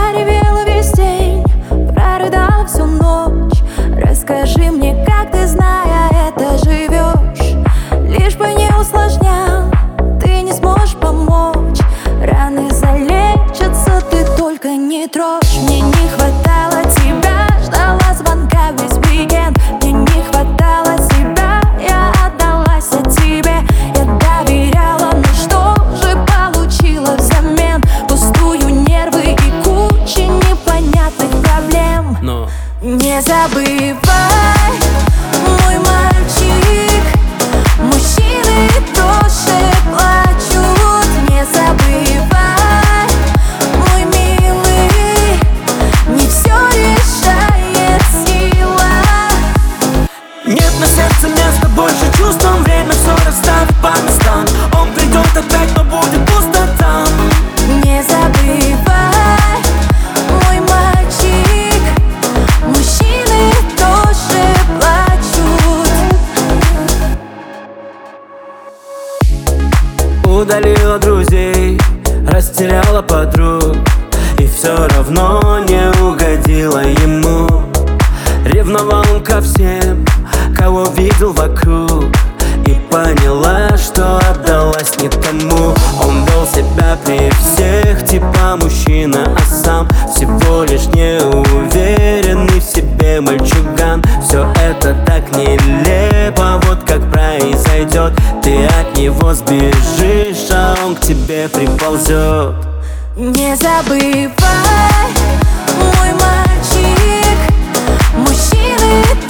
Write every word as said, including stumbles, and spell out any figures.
Я ревела весь день, прорыдала всю ночь. Расскажи мне, как ты, зная это, живешь. Лишь бы не усложнял, ты не сможешь помочь. Раны залечатся, ты только не трожь. Мне не хватало тебя, ждала звонка весь уикенд. Мне не хватало тебя, я отдалась о тебе. Я доверяла, но что же получила взамен? Пустую нервы и куча непонятных проблем. Но не забывай, мой мальчик, мужчины тоже плачут. Не забывай, мой милый, не все решает сила. нет на сердце места больше чувствам. Время все расставит по местам. Он придет опять, но будет пусто там. Не забывай, мой мальчик, мужчины тоже плачут. Удалила друзей, растеряла подруг, и все равно не угодила ему. Ревновал он ко всем, кого видел вокруг, и поняла, что отдалась не тому. Он вел себя при всех, типа мужчина, а сам всего лишь неуверенный в себе мальчуган. Все это так нелепо, вот как произойдет. Ты от него сбежишь, а он к тебе приползет. Не забывай, мой мальчик, мужчины